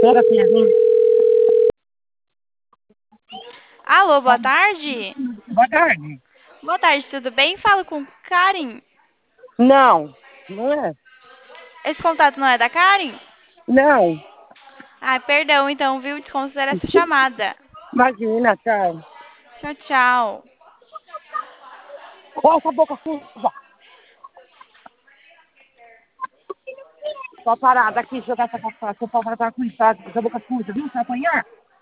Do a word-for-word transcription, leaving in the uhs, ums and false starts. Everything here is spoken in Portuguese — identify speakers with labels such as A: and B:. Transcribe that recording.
A: Pera, filha, vem.
B: Alô, boa tarde.
A: Boa tarde.
B: Boa tarde, tudo bem? Falo com Karen.
A: Não, não é?
B: Esse contato não é da Karen?
A: Não.
B: Ai, perdão, então, viu? Desconsidera essa chamada.
A: Imagina, tchau.
B: Tchau, tchau.
A: Olha essa boca suja. Só parada aqui, jogar essa cachaça. Só pra estar com isso, tá? Essa boca suja, viu? Você vai apanhar?